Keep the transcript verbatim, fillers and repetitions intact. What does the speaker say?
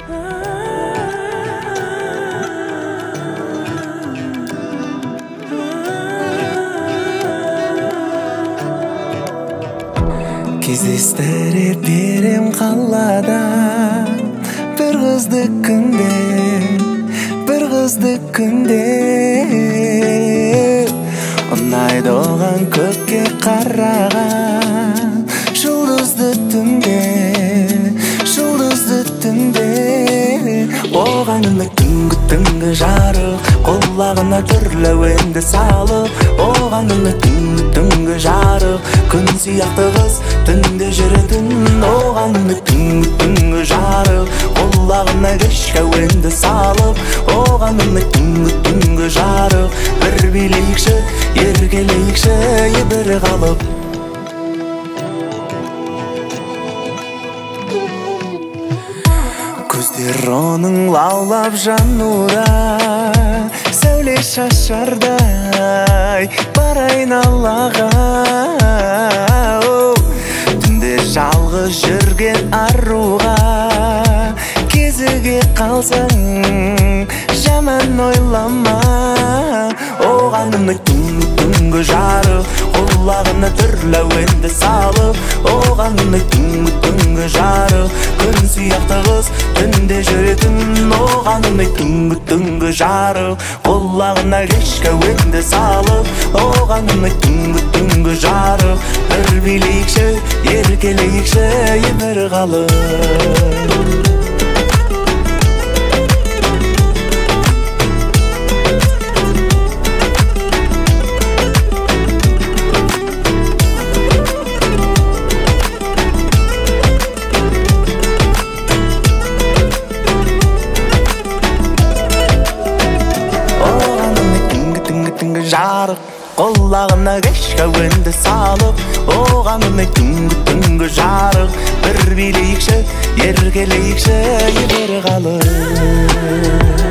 Кездестіре берем қалада бір қызды күнде, бір қызды күнде. Ұнайды оған көкке қараған жұлдызды түнде, жұлдызды түнде. Оған үні түнгі түнгі жарық, құлағына түрлі әуенді салып. Оған үні түнгі түнгі жарық, күн сияқты қыз түнде жүретін. Оған үні түнгі түнгі жарық, құлағына кешкі әуенді салып. Оған үні түнгі түнгі жарық, бір билейікші, еркелейікші бір қалып. Көздер оның лаулап жануда, сәуле шашардай бар айналаға. Түнде жалғыз жүрген аруға кезіге қалсаң жаман ойлама. Оған үні түнгі түнгі жарық, құлағына түрлі әуенді салып. Оған үні түнгі түнгі жарық, күн сияқты қыз түнде жүретін. Оған үні түнгі түнгі жарық, құлағына кешкі әуенді салып. Оған үні түнгі түнгі жарық, бір билейікші, еркелейікші бір қалып. Жарық, құлағына кешкі әуенді салып. Оған үні түнгі түнгі жарық, бір билейікші, еркелейікші бір қалып.